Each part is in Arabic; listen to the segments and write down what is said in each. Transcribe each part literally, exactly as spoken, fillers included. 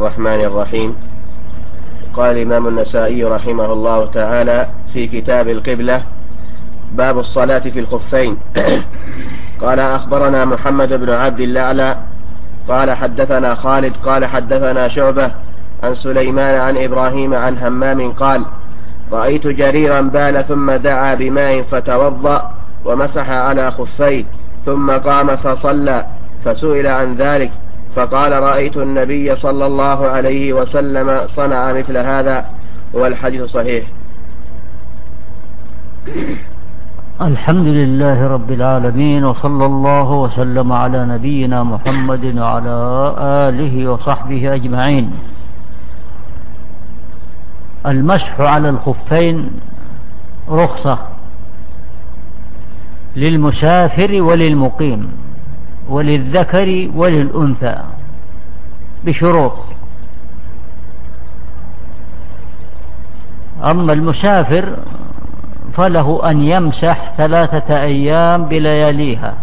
الرحمن الرحيم. قال الإمام النسائي رحمه الله تعالى في كتاب القبلة: باب الصلاة في الخفين. قال: أخبرنا محمد بن عبد الأعلى قال حدثنا خالد قال حدثنا شعبة عن سليمان عن إبراهيم عن همام قال: رأيت جريرا بال ثم دعا بماء فتوضأ ومسح على خفيه ثم قام فصلى، فسئل عن ذلك فقال: رأيت النبي صلى الله عليه وسلم صنع مثل هذا. والحديث صحيح. الحمد لله رب العالمين، وصلى الله وسلم على نبينا محمد وعلى آله وصحبه أجمعين. المسح على الخفين رخصة للمسافر وللمقيم وللذكر وللأنثى بشروط. أما المسافر فله أن يمسح ثلاثة أيام بلياليها،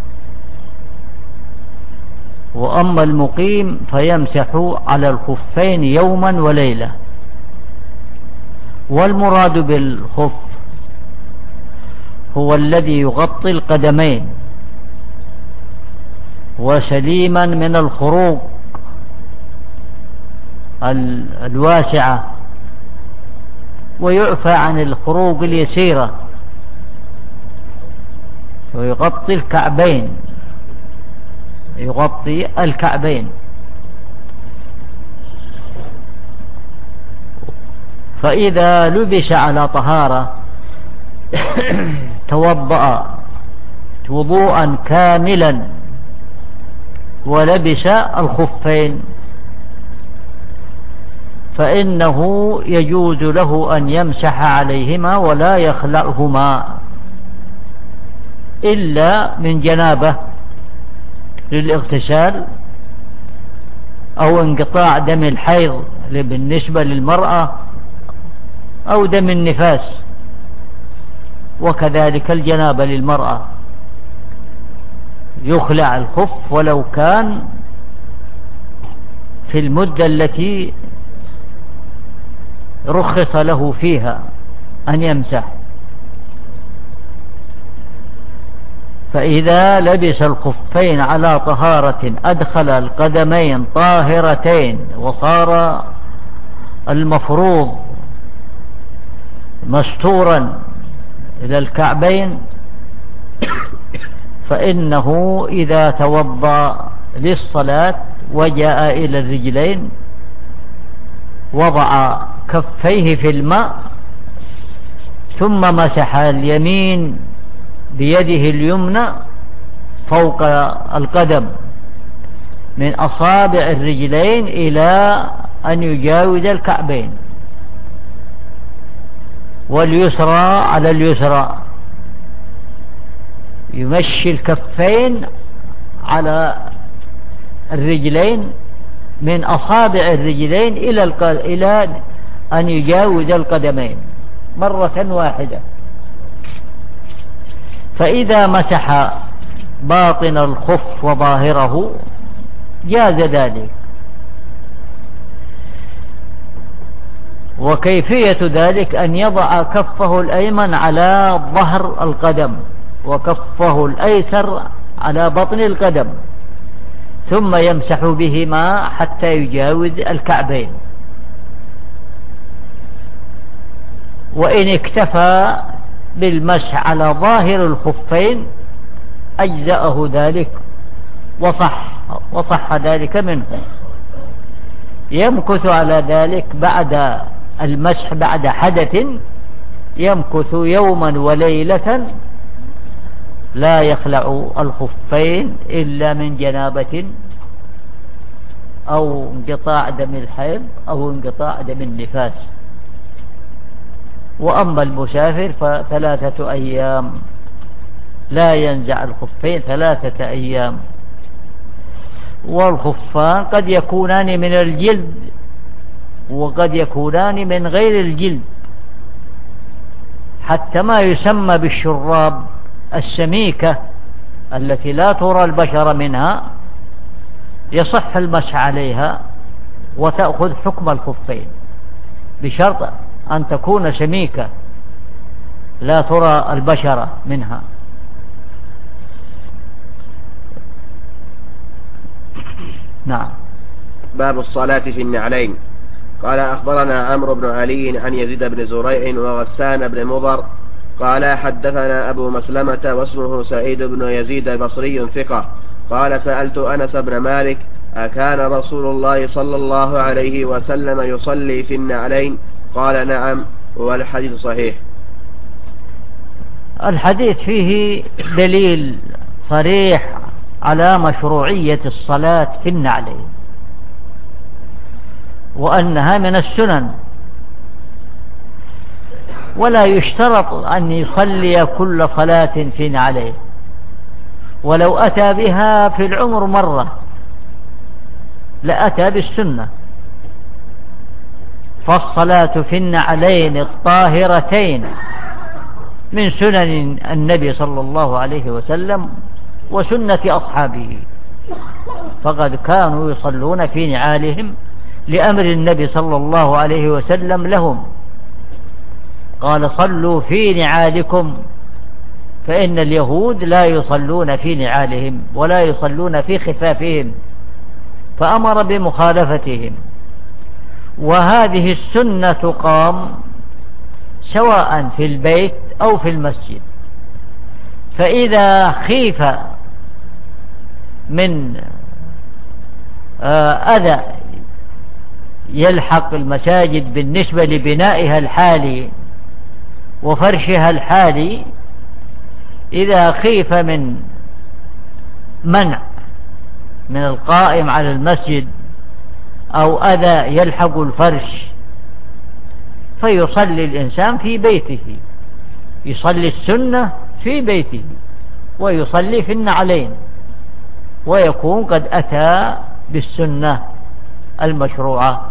وأما المقيم فيمسح على الخفين يوما وليلة. والمراد بالخف هو الذي يغطي القدمين وسليما من الخروج الواسعة، ويعفى عن الخروج اليسيرة، ويغطي الكعبين يغطي الكعبين. فإذا لبس على طهارة توضأ وضوءا كاملا ولبس الخفين فإنه يجوز له أن يمسح عليهما ولا يخلعهما إلا من جنابة للاغتسال أو انقطاع دم الحيض بالنسبة للمرأة أو دم النفاس، وكذلك الجنابة للمرأة يخلع الخف ولو كان في المدة التي رخص له فيها أن يمسح. فإذا لبس الخفين على طهارة أدخل القدمين طاهرتين وصار المفروض مستورا إلى الكعبين، فإنه إذا توضأ للصلاة وجاء إلى الرجلين وضع كفيه في الماء ثم مسح اليمين بيده اليمنى فوق القدم من أصابع الرجلين إلى أن يجاوز الكعبين، واليسرى على اليسرى، يمشي الكفين على الرجلين من أصابع الرجلين إلى إلى أن يجاوز القدمين مرة واحدة. فإذا مسح باطن الخف وظاهره جاز ذلك. وكيفية ذلك أن يضع كفه الأيمن على ظهر القدم وكفه الأيسر على بطن القدم، ثم يمسح بهما حتى يجاوز الكعبين. وإن اكتفى بالمسح على ظاهر الخفين أجزأه ذلك وصح وصح ذلك منه. يمكث على ذلك بعد المسح بعد حدث، يمكث يوما وليلة لا يخلع الخفين إلا من جنابة أو انقطاع دم الحيض أو انقطاع دم النفاس. وأما المسافر فثلاثة أيام لا ينزع الخفين ثلاثة أيام. والخفان قد يكونان من الجلد وقد يكونان من غير الجلد، حتى ما يسمى بالشراب السميكة التي لا ترى البشر منها يصح المسح عليها وتأخذ حكم الخفين بشرط أن تكون سميكة لا ترى البشرة منها. نعم. باب الصلاة في النعلين. قال أخبرنا عمرو بن علي عن يزيد بن زريع وغسان بن مضر قال حدثنا أبو مسلمة واسمه سعيد بن يزيد بصري ثقة قال سألت أنس بن مالك أكان رسول الله صلى الله عليه وسلم يصلي في النعلين؟ قال نعم، والحديث صحيح. الحديث فيه دليل صريح على مشروعية الصلاة في النعلين، وأنها من السنن، ولا يشترط أن يصلي كل صلاة في نعلين، ولو أتى بها في العمر مرة لأتى بالسنة. فالصلاة في النعلين الطاهرتين من سنن النبي صلى الله عليه وسلم وسنة أصحابه، فقد كانوا يصلون في نعالهم لأمر النبي صلى الله عليه وسلم لهم، قال صلوا في نعالكم، فإن اليهود لا يصلون في نعالهم ولا يصلون في خفافهم، فأمر بمخالفتهم. وهذه السنة تقام سواء في البيت أو في المسجد. فإذا خيف من أذى يلحق المساجد بالنسبة لبنائها الحالي وفرشها الحالي، إذا خيف من منع من القائم على المسجد أو أذى يلحق الفرش، فيصلي الإنسان في بيته، يصلي السنة في بيته ويصلي في النعلين، ويكون قد أتى بالسنة المشروعة.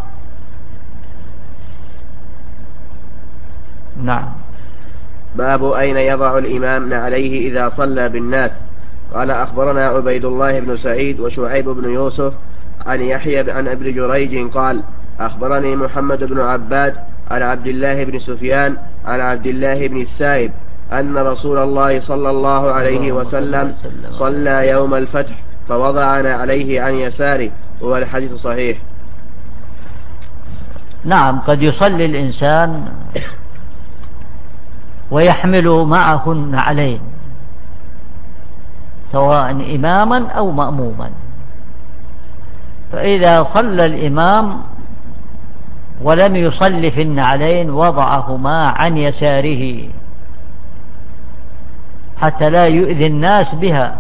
نعم. باب أين يضع الإمام نعليه إذا صلى بالناس. قال أخبرنا عبيد الله بن سعيد وشعيب بن يوسف عن يحيى عن ابن جريج قال أخبرني محمد بن عباد عن عبد الله بن سفيان عن عبد الله بن السائب أن رسول الله صلى الله عليه وسلم صلى يوم الفتح فوضع نعليه عن يساره، والحديث صحيح. نعم، قد يصلي الإنسان ويحمل معه النعلين سواء إماما أو مأموما، فإذا صلى الإمام ولم يصل في النعلين وضعهما عن يساره حتى لا يؤذي الناس بها،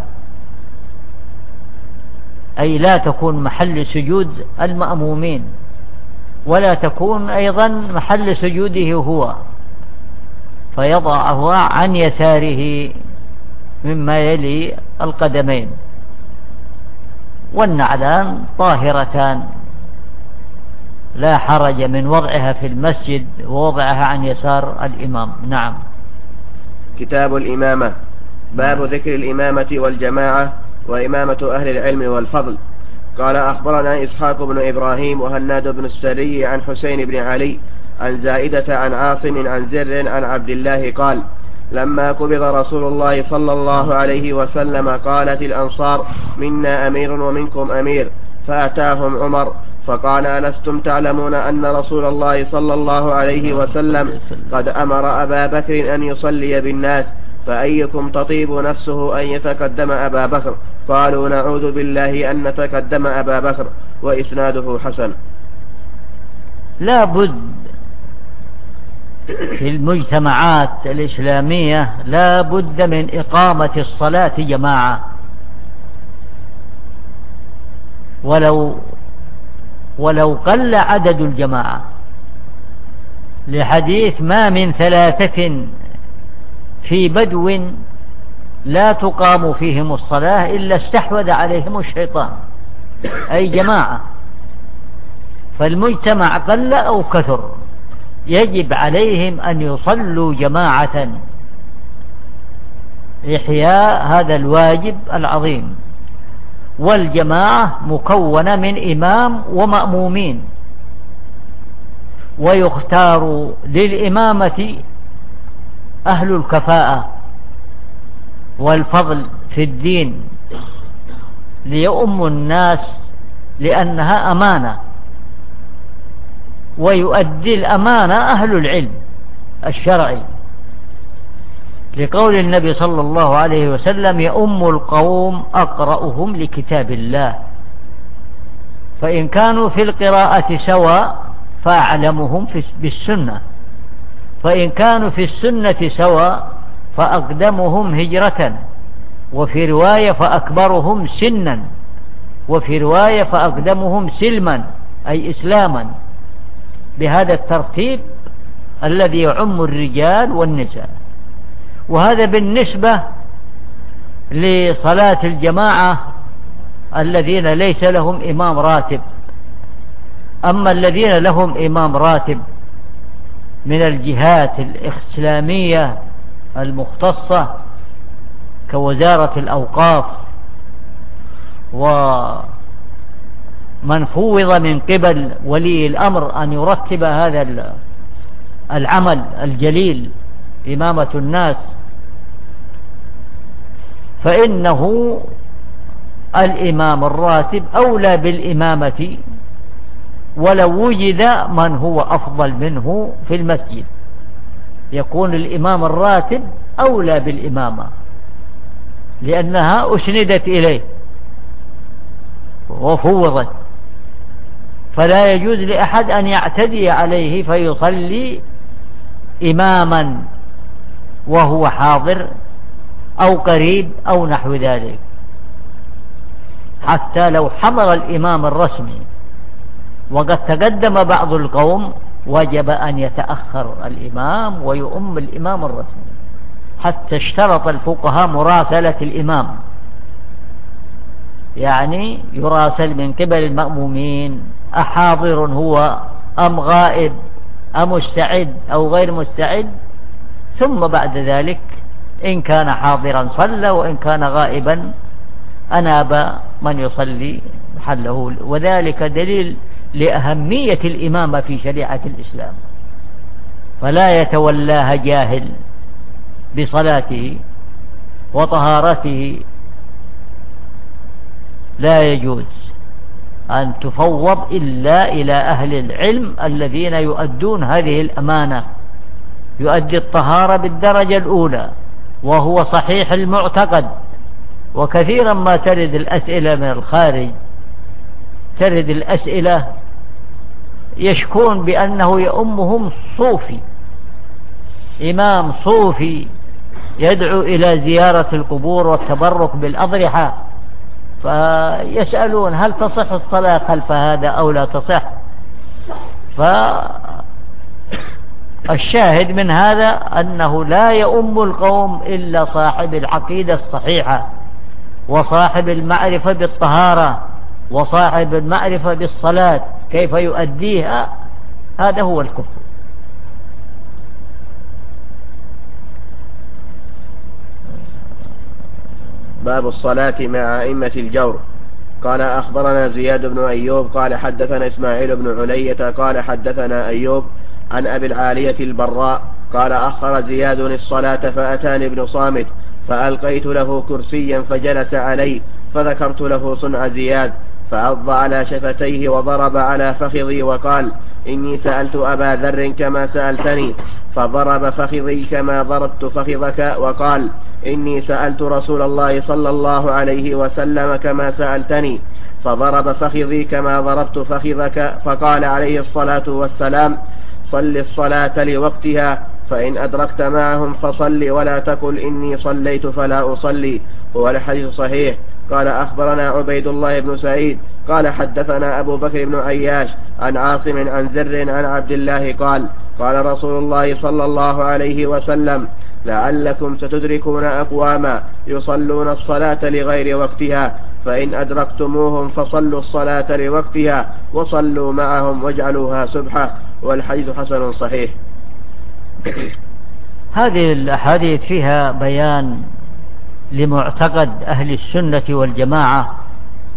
أي لا تكون محل سجود المأمومين ولا تكون أيضا محل سجوده هو، فيضعه عن يساره مما يلي القدمين. والنعلان طاهرتان لا حرج من وضعها في المسجد ووضعها عن يسار الإمام. نعم. كتاب الإمامة. باب ذكر الإمامة والجماعة وإمامة أهل العلم والفضل. قال أخبرنا إسحاق بن إبراهيم وهناد بن السري عن حسين بن علي عن زائدة عن عاصم عن زر عن عبد الله قال لما قبض رسول الله صلى الله عليه وسلم قالت الأنصار منا أمير ومنكم أمير، فأتاهم عمر فقال ألستم تعلمون أن رسول الله صلى الله عليه وسلم قد أمر أبا بكر أن يصلي بالناس، فأيكم تطيب نفسه أن يتقدم أبا بكر؟ قالوا نعوذ بالله أن نتقدم أبا بكر، وإسناده حسن. لا بد في المجتمعات الإسلامية لا بد من إقامة الصلاة جماعة، ولو ولو قل عدد الجماعة، لحديث ما من ثلاثة في بدو لا تقام فيهم الصلاة إلا استحوذ عليهم الشيطان، أي جماعة. فالمجتمع قل أو كثر يجب عليهم أن يصلوا جماعة إحياء هذا الواجب العظيم. والجماعة مكونة من إمام ومأمومين، ويختار للإمامة أهل الكفاءة والفضل في الدين ليؤم الناس لأنها أمانة، ويؤدي الأمانة أهل العلم الشرعي، لقول النبي صلى الله عليه وسلم: يؤم القوم أقرأهم لكتاب الله، فإن كانوا في القراءة سواء فأعلمهم بالسنة، فإن كانوا في السنة سواء فأقدمهم هجرة، وفي رواية فأكبرهم سنا، وفي رواية فأقدمهم سلما أي إسلاما، بهذا الترتيب الذي يعم الرجال والنساء. وهذا بالنسبة لصلاة الجماعة الذين ليس لهم إمام راتب. أما الذين لهم إمام راتب من الجهات الإسلامية المختصة كوزارة الأوقاف ومن فوض من قبل ولي الأمر أن يرتب هذا العمل الجليل إمامة الناس، فإنه الإمام الراتب أولى بالإمامة ولو وجد من هو أفضل منه في المسجد، يكون الإمام الراتب أولى بالإمامة لأنها أسندت إليه وفوضت، فلا يجوز لأحد أن يعتدي عليه فيصلي إماما وهو حاضر أو قريب أو نحو ذلك، حتى لو حضر الإمام الرسمي وقد تقدم بعض القوم وجب أن يتأخر الإمام ويؤم الإمام الرسمي، حتى اشترط الفقهاء مراسلة الإمام، يعني يراسل من قبل المأمومين أحاضر هو أم غائب أم مستعد أو غير مستعد، ثم بعد ذلك إن كان حاضرا صلى وإن كان غائبا أناب من يصلي محله. وذلك دليل لأهمية الإمامة في شريعة الإسلام، فلا يتولاها جاهل بصلاته وطهارته، لا يجوز أن تفوض إلا إلى أهل العلم الذين يؤدون هذه الأمانة، يؤدي الطهارة بالدرجة الأولى وهو صحيح المعتقد. وكثيرا ما ترد الأسئلة من الخارج، ترد الأسئلة يشكون بأنه يؤمهم صوفي، إمام صوفي يدعو إلى زيارة القبور والتبرك بالأضرحة، فيسألون هل تصح الصلاة خلف هذا أو لا تصح؟ فالشاهد من هذا أنه لا يؤم القوم إلا صاحب العقيدة الصحيحة وصاحب المعرفة بالطهارة وصاحب المعرفة بالصلاة كيف يؤديها، هذا هو الكفر. باب الصلاة مع أئمة الجور. قال أخبرنا زياد بن أيوب قال حدثنا إسماعيل بن علية قال حدثنا أيوب عن أبي العالية البراء قال أخر زياد الصلاة فأتاني ابن صامت فألقيت له كرسيا فجلس عليه، فذكرت له صنع زياد فعض على شفتيه وضرب على فخذي وقال: إني سألت أبا ذر كما سألتني، فضرب فخذي كما ضربت فخذك، وقال: إني سألت رسول الله صلى الله عليه وسلم كما سألتني، فضرب فخذي كما ضربت فخذك، فقال عليه الصلاة والسلام: صل الصلاة لوقتها، فإن أدركت معهم فصل ولا تقل إني صليت فلا أصلي. هو الحديث صحيح. قال أخبرنا عبيد الله بن سعيد قال حدثنا أبو بكر بن عياش عن عاصم عن زر عن عبد الله قال: قال رسول الله صلى الله عليه وسلم: لعلكم ستدركون أقواما يصلون الصلاة لغير وقتها، فإن أدركتموهم فصلوا الصلاة لوقتها وصلوا معهم واجعلوها سبحة. والحديث حسن صحيح. هذه الأحاديث فيها بيان لمعتقد أهل السنة والجماعة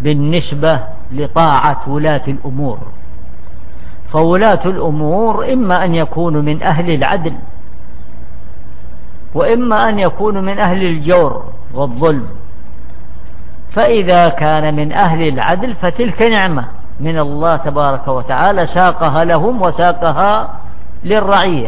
بالنسبة لطاعة ولاة الأمور. فولاة الأمور إما أن يكونوا من أهل العدل وإما أن يكونوا من أهل الجور والظلم. فإذا كان من أهل العدل فتلك نعمة من الله تبارك وتعالى ساقها لهم وساقها للرعية.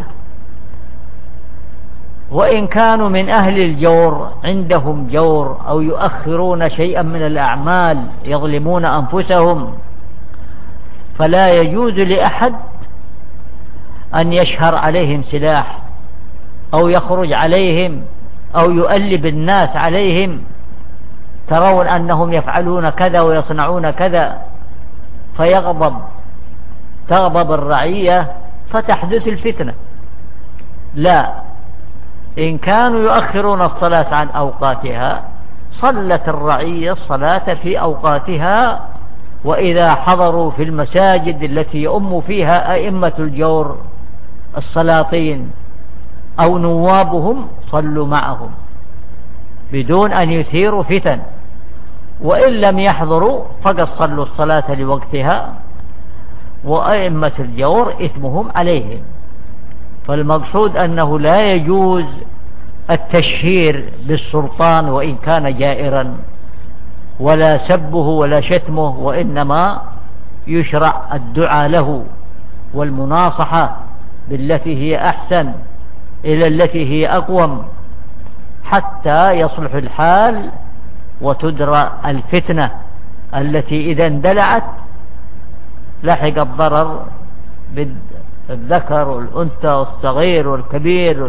وإن كانوا من أهل الجور عندهم جور أو يؤخرون شيئا من الأعمال يظلمون أنفسهم، فلا يجوز لأحد أن يشهر عليهم سلاح أو يخرج عليهم أو يؤلب الناس عليهم، ترون أنهم يفعلون كذا ويصنعون كذا، فيغضب تغضب الرعية فتحدث الفتنة. لا، إن كانوا يؤخرون الصلاة عن أوقاتها صلت الرعية الصلاة في أوقاتها، وإذا حضروا في المساجد التي يؤم فيها أئمة الجور السلاطين أو نوابهم صلوا معهم بدون أن يثيروا فتن، وإن لم يحضروا فقد صلوا الصلاة لوقتها، وأئمة الجور إثمهم عليهم. فالمقصود أنه لا يجوز التشهير بالسلطان وإن كان جائرا، ولا سبه ولا شتمه، وإنما يشرع الدعاء له والمناصحة بالتي هي أحسن إلى التي هي أقوم، حتى يصلح الحال وتدرى الفتنة التي إذا اندلعت لحق الضرر بالذكر والأنثى والصغير والكبير.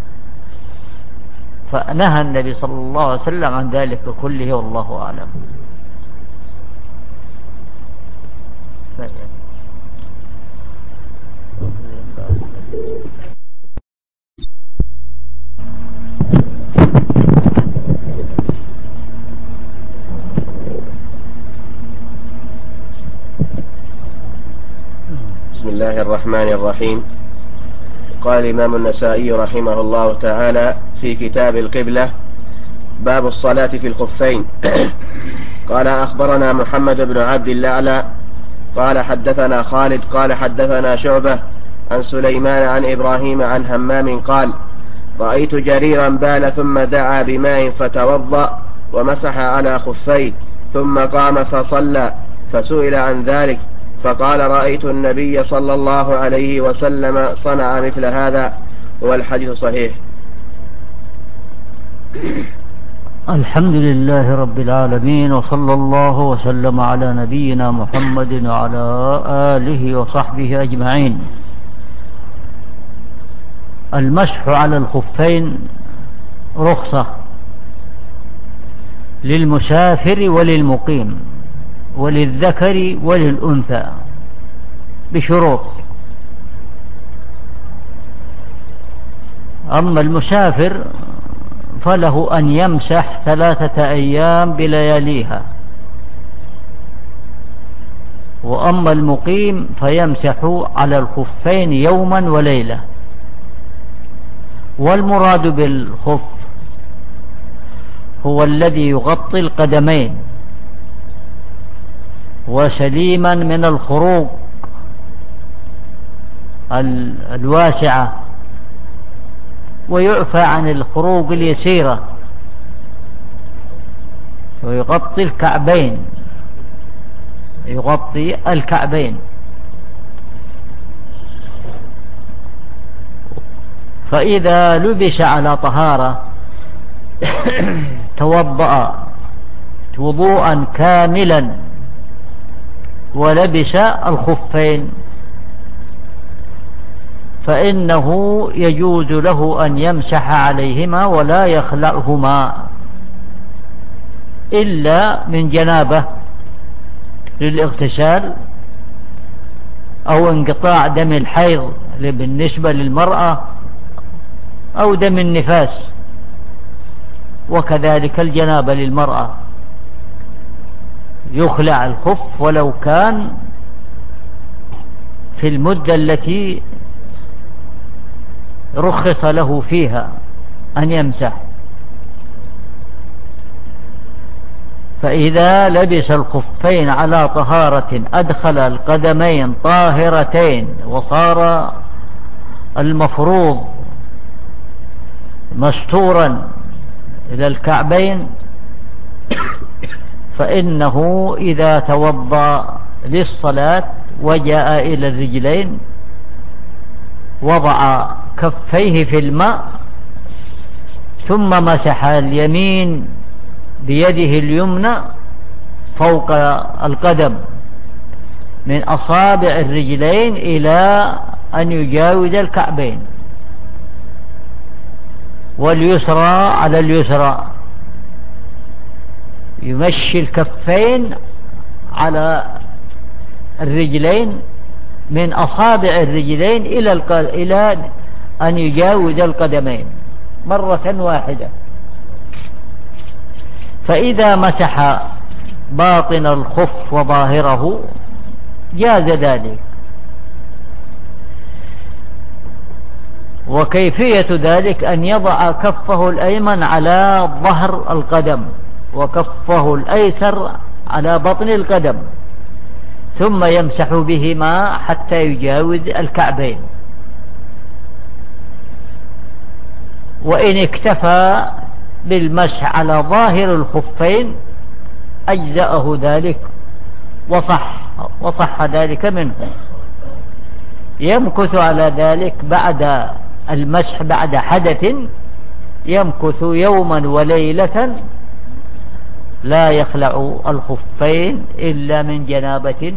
فنهى النبي صلى الله عليه وسلم عن ذلك كله، والله أعلم. بسم الله الرحمن الرحيم. قال الإمام النسائي رحمه الله تعالى في كتاب القبلة: باب الصلاة في الخفين. قال: أخبرنا محمد بن عبد الأعلى قال حدثنا خالد قال حدثنا شعبة عن سليمان عن إبراهيم عن همام قال: رأيت جريرا بال ثم دعا بماء فتوضأ ومسح على خفيه ثم قام فصلى، فسئل عن ذلك فقال: رأيت النبي صلى الله عليه وسلم صنع مثل هذا. والحديث صحيح. الحمد لله رب العالمين، وصلى الله وسلم على نبينا محمد وعلى آله وصحبه أجمعين. المسح على الخفين رخصة للمسافر وللمقيم وللذكر وللأنثى بشروط. أما المسافر فله أن يمسح ثلاثة أيام بلياليها، وأما المقيم فيمسح على الخفين يوما وليلة. والمراد بالخف هو الذي يغطي القدمين وسليما من الخروق الواسعة، ويعفى عن الخروق اليسيرة، ويغطي الكعبين يغطي الكعبين. فإذا لبس على طهارة توضأ وضوءا كاملا ولبس الخفين فإنه يجوز له أن يمسح عليهما ولا يخلعهما إلا من جنابة للاغتسال أو انقطاع دم الحيض بالنسبة للمرأة أو دم النفاس، وكذلك الجنابة للمرأة يخلع الخف ولو كان في المدة التي رخص له فيها أن يمسح. فإذا لبس الخفين على طهارة أدخل القدمين طاهرتين وصار المفروض مستورا إلى الكعبين، فإنه إذا توضأ للصلاة وجاء إلى الرجلين وضع كفيه في الماء ثم مسح اليمين بيده اليمنى فوق القدم من أصابع الرجلين إلى أن يجاوز الكعبين، واليسرى على اليسرى، يمشي الكفين على الرجلين من أصابع الرجلين إلى إلى أن يجاوز القدمين مرة واحدة. فإذا مسح باطن الخف وظاهره جاز ذلك. وكيفية ذلك أن يضع كفه الأيمن على ظهر القدم وكفه الأيسر على بطن القدم، ثم يمسح بهما حتى يجاوز الكعبين. وإن اكتفى بالمسح على ظاهر الخفين أجزأه ذلك وصح وصح ذلك منه. يمكث على ذلك بعد المسح بعد حدث، يمكث يوما وليلة لا يخلع الخفين إلا من جنابة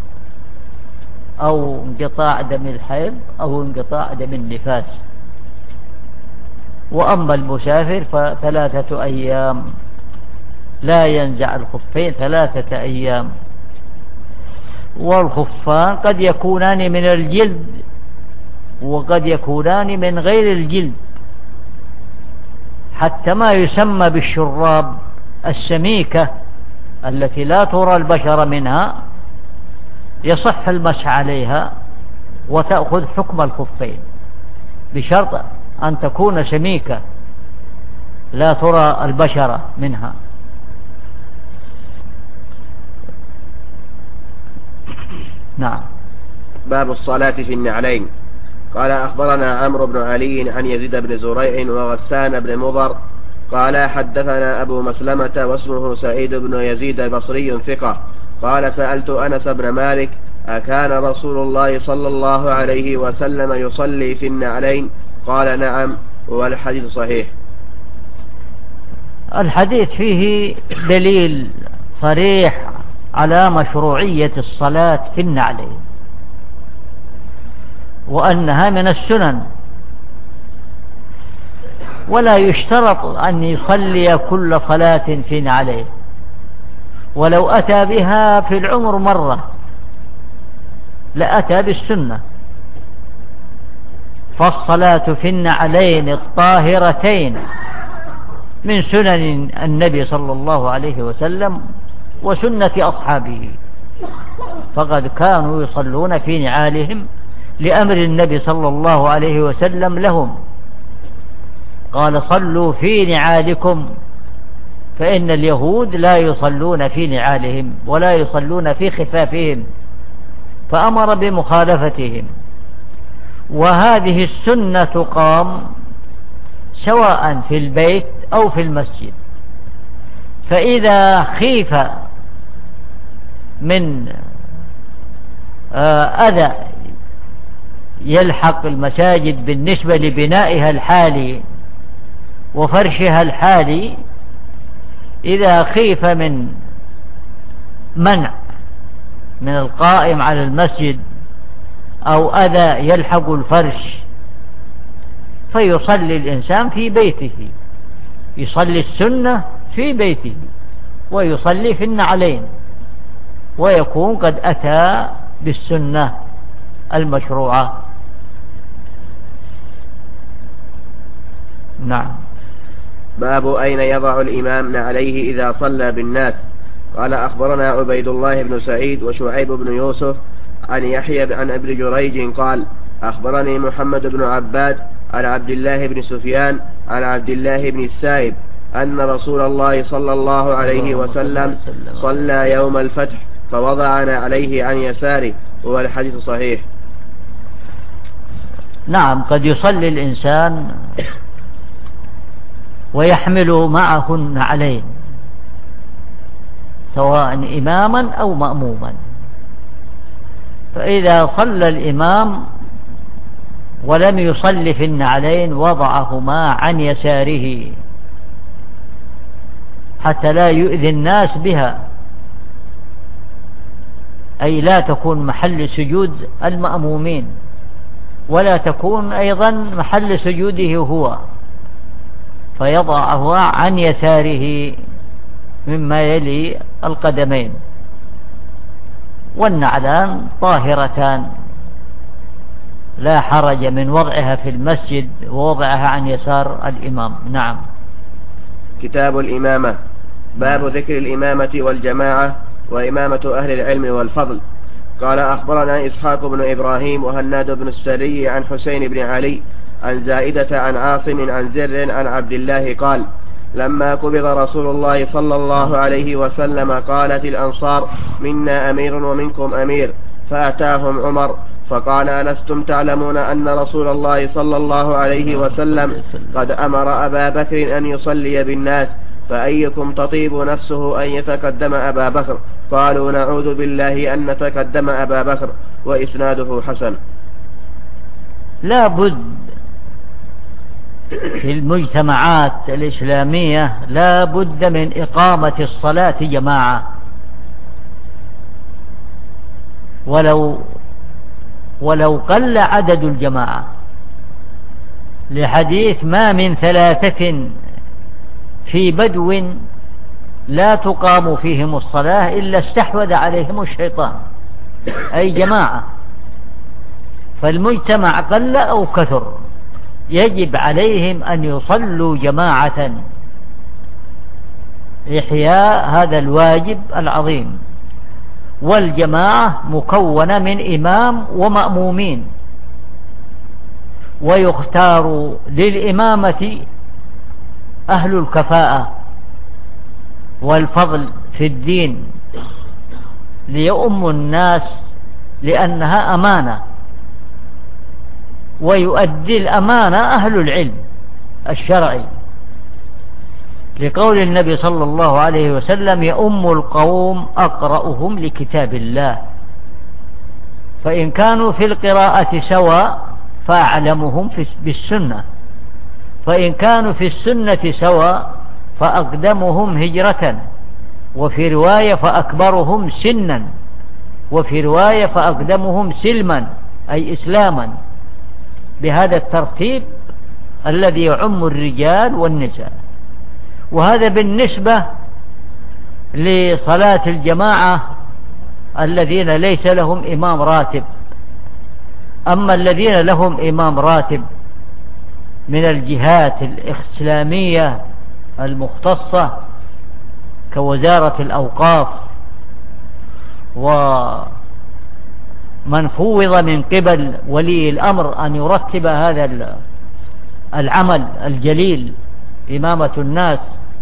أو انقطاع دم الحيض أو انقطاع دم النفاس. وأما المسافر فثلاثة أيام لا ينزع الخفين ثلاثة أيام. والخفان قد يكونان من الجلد وقد يكونان من غير الجلد، حتى ما يسمى بالشراب السميكة التي لا ترى البشر منها يصح المسح عليها وتأخذ حكم الخفين، بشرط أن تكون سميكة لا ترى البشر منها. نعم. باب الصلاة في النعلين. قال أخبرنا عمرو بن علي عن يزيد بن زريع وغسان بن مضر قال حدثنا أبو مسلمة واسمه سعيد بن يزيد البصري ثقة قال سألت أنس بن مالك أكان رسول الله صلى الله عليه وسلم يصلي في النعلين؟ قال نعم، والحديث صحيح. الحديث فيه دليل صريح على مشروعية الصلاة في النعلين، وأنها من السنن، ولا يشترط أن يصلي كل صلاة في نعلين، ولو أتى بها في العمر مرة لأتى بالسنة. فالصلاة في النعلين الطاهرتين من سنن النبي صلى الله عليه وسلم وسنة أصحابه، فقد كانوا يصلون في نعالهم لأمر النبي صلى الله عليه وسلم لهم، قال صلوا في نعالكم، فإن اليهود لا يصلون في نعالهم ولا يصلون في خفافهم، فأمر بمخالفتهم. وهذه السنة تقام سواء في البيت أو في المسجد. فإذا خيف من أذى يلحق المساجد بالنسبة لبنائها الحالي وفرشها الحالي، إذا خيف من منع من القائم على المسجد أو أذى يلحق الفرش، فيصلي الإنسان في بيته، يصلي السنة في بيته ويصلي في النعلين، ويكون قد أتى بالسنة المشروعة. نعم. باب أين يضع الإمام نعليه إذا صلى بالناس. قال أخبرنا عبيد الله بن سعيد وشعيب بن يوسف عن يحيى عن ابن جريج قال أخبرني محمد بن عباد عن عبد الله بن سفيان عن عبد الله بن السائب أن رسول الله صلى الله عليه وسلم صلى يوم الفتح فوضع عليه عن يساره، والحديث صحيح. نعم، قد يصلي الإنسان ويحمل معه النعلين سواء إماما أو مأموما، فإذا صلى الإمام ولم يصلي في النعلين وضعهما عن يساره حتى لا يؤذي الناس بها، أي لا تكون محل سجود المأمومين ولا تكون أيضا محل سجوده هو، فيضعه عن يساره مما يلي القدمين، والنعلان طاهرتان لا حرج من وضعها في المسجد ووضعها عن يسار الإمام. نعم. كتاب الإمامة. باب ذكر الإمامة والجماعة وإمامة أهل العلم والفضل. قال أخبرنا إسحاق بن إبراهيم وهناد بن السري عن حسين بن علي عن زائدة عن عاصم عن زر عن عبد الله قال: لما قبض رسول الله صلى الله عليه وسلم قالت الأنصار: منا أمير ومنكم أمير، فأتاهم عمر فقال: ألستم تعلمون أن رسول الله صلى الله عليه وسلم قد أمر أبا بكر أن يصلي بالناس، فأيكم تطيب نفسه أن يتقدم أبا بكر؟ قالوا: نعوذ بالله أن نتقدم أبا بكر. وإسناده حسن. لا بد في المجتمعات الإسلامية لا بد من إقامة الصلاة جماعة، ولو ولو قل عدد الجماعة، لحديث: ما من ثلاثة في بدو لا تقام فيهم الصلاة إلا استحوذ عليهم الشيطان، أي جماعة. فالمجتمع قل أو كثر يجب عليهم أن يصلوا جماعة إحياء هذا الواجب العظيم. والجماعة مكونة من إمام ومأمومين، ويختار للإمامة أهل الكفاءة والفضل في الدين ليؤم الناس، لأنها أمانة، ويؤدي الأمانة أهل العلم الشرعي، لقول النبي صلى الله عليه وسلم: يؤم القوم أقرأهم لكتاب الله، فإن كانوا في القراءة سواء فأعلمهم بالسنة، فإن كانوا في السنة سواء فأقدمهم هجرة، وفي رواية فأكبرهم سنا، وفي رواية فأقدمهم سلما أي إسلاما، بهذا الترتيب الذي يعم الرجال والنساء. وهذا بالنسبة لصلاة الجماعة الذين ليس لهم إمام راتب. أما الذين لهم إمام راتب من الجهات الإسلامية المختصة كوزارة الأوقاف ومن فوض من قبل ولي الأمر أن يرتب هذا العمل الجليل إمامة الناس،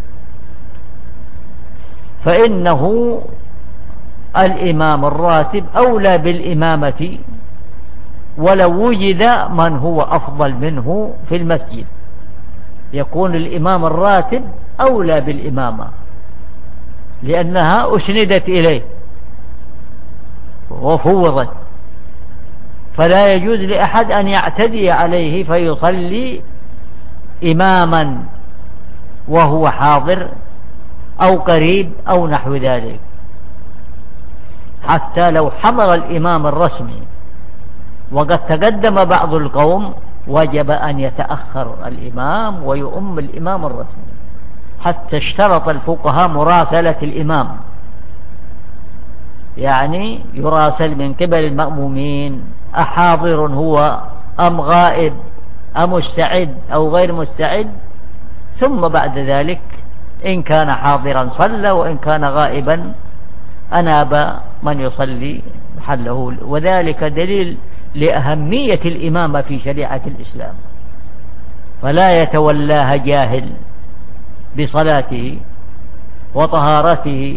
فإنه الإمام الراتب أولى بالإمامة ولو وجد من هو أفضل منه في المسجد، يكون الإمام الراتب أولى بالإمامة لأنها أسندت إليه وفوضت، فلا يجوز لأحد أن يعتدي عليه فيصلي إماما وهو حاضر أو قريب أو نحو ذلك، حتى لو حضر الإمام الرسمي وقد تقدم بعض القوم وجب أن يتأخر الإمام ويؤم الإمام الرسمي، حتى اشترط الفقهاء مراسلة الإمام، يعني يراسل من قبل المأمومين: أحاضر هو أم غائب أم مستعد أو غير مستعد، ثم بعد ذلك إن كان حاضرا صلى، وإن كان غائبا أناب من يصلي محله. وذلك دليل لأهمية الإمامة في شريعة الإسلام، فلا يتولاها جاهل بصلاته وطهارته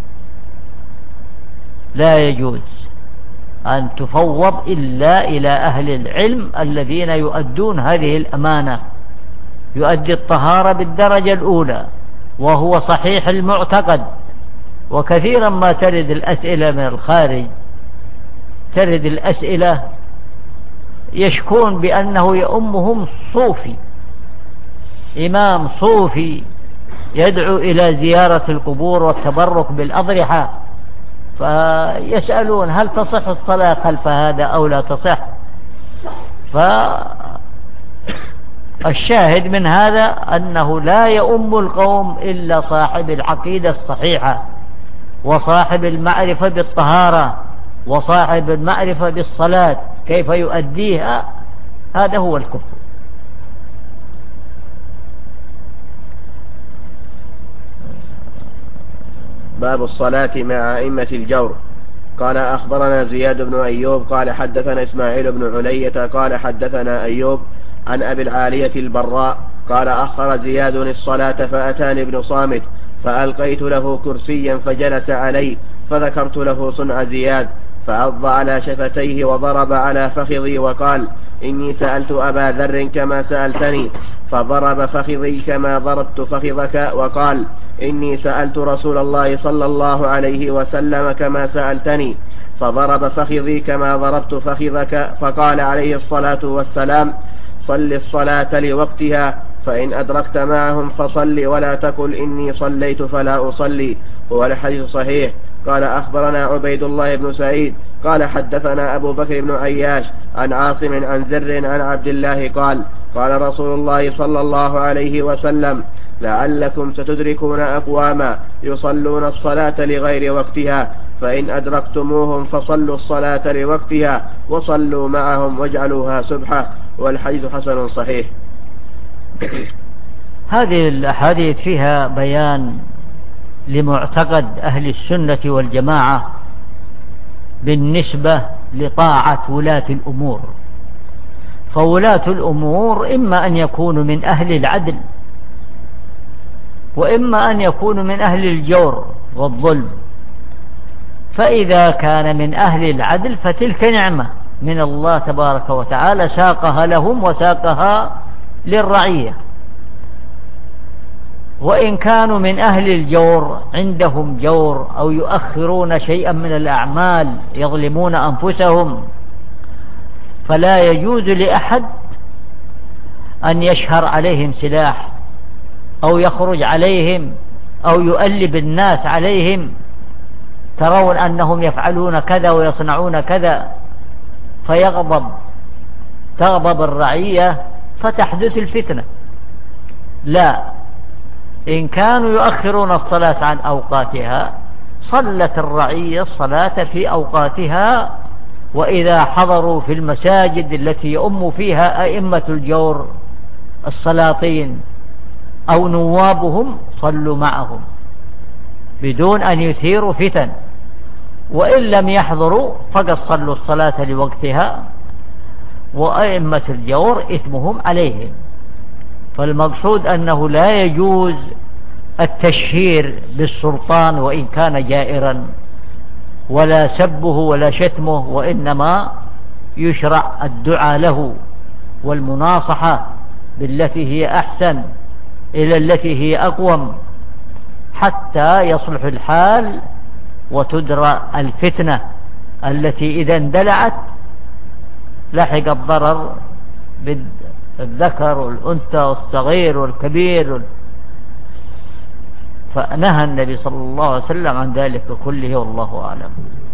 لا يجوز أن تفوض إلا إلى أهل العلم الذين يؤدون هذه الأمانة، يؤدي الطهارة بالدرجة الأولى وهو صحيح المعتقد. وكثيرا ما ترد الأسئلة من الخارج، ترد الأسئلة يشكون بأنه يؤمهم صوفي، إمام صوفي يدعو إلى زيارة القبور والتبرك بالأضرحة، فيسألون هل تصح الصلاة خلف هذا أو لا تصح. فالشاهد من هذا أنه لا يؤم القوم إلا صاحب العقيدة الصحيحة، وصاحب المعرفة بالطهارة، وصاحب المعرفة بالصلاة كيف يؤديها، هذا هو الكفر. باب الصلاة مع أئمة الجور. قال أخبرنا زياد بن أيوب قال حدثنا إسماعيل بن علية قال حدثنا أيوب عن أبي العالية البراء قال أخر زياد الصلاة فأتاني ابن صامت فألقيت له كرسيا فجلس عليه، فذكرت له صنع زياد فعض على شفتيه وضرب على فخذي وقال إني سألت أبا ذر كما سألتني، فضرب فخذي كما ضربت فخذك، وقال إني سألت رسول الله صلى الله عليه وسلم كما سألتني، فضرب فخذي كما ضربت فخذك، فقال عليه الصلاة والسلام صل الصلاة لوقتها، فإن أدركت معهم فصل ولا تقل إني صليت فلا أصلي. هو الحديث صحيح. قال أخبرنا عبيد الله بن سعيد قال حدثنا أبو بكر بن عياش عن عاصم عن زر عن عبد الله قال قال رسول الله صلى الله عليه وسلم لعلكم ستدركون أقواما يصلون الصلاة لغير وقتها، فإن أدركتموهم فصلوا الصلاة لوقتها وصلوا معهم واجعلوها سبحة. والحديث حسن صحيح. هذه الأحاديث فيها بيان لمعتقد أهل السنة والجماعة بالنسبة لطاعة ولاة الأمور. فولاة الأمور إما أن يكونوا من أهل العدل، وإما أن يكونوا من أهل الجور والظلم. فإذا كان من أهل العدل فتلك نعمة من الله تبارك وتعالى ساقها لهم وساقها للرعية. وإن كانوا من أهل الجور عندهم جور أو يؤخرون شيئا من الأعمال يظلمون أنفسهم، فلا يجوز لأحد أن يشهر عليهم سلاح أو يخرج عليهم أو يؤلب الناس عليهم، ترون أنهم يفعلون كذا ويصنعون كذا، فيغضب تغضب الرعية فتحدث الفتنة. لا، إن كانوا يؤخرون الصلاة عن أوقاتها صلت الرعية الصلاة في أوقاتها، وإذا حضروا في المساجد التي يؤم فيها أئمة الجور السلاطين أو نوابهم صلوا معهم بدون أن يثيروا فتن، وإن لم يحضروا فقد صلوا الصلاة لوقتها، وأئمة الجور إثمهم عليهم. فالمقصود أنه لا يجوز التشهير بالسلطان وإن كان جائرا، ولا سبه ولا شتمه، وإنما يشرع الدعاء له والمناصحة بالتي هي أحسن إلى التي هي أقوم، حتى يصلح الحال وتدرى الفتنة التي إذا اندلعت لحق الضرر بالذكر والأنثى والصغير والكبير. فنهى النبي صلى الله عليه وسلم عن ذلك كله، والله أعلم.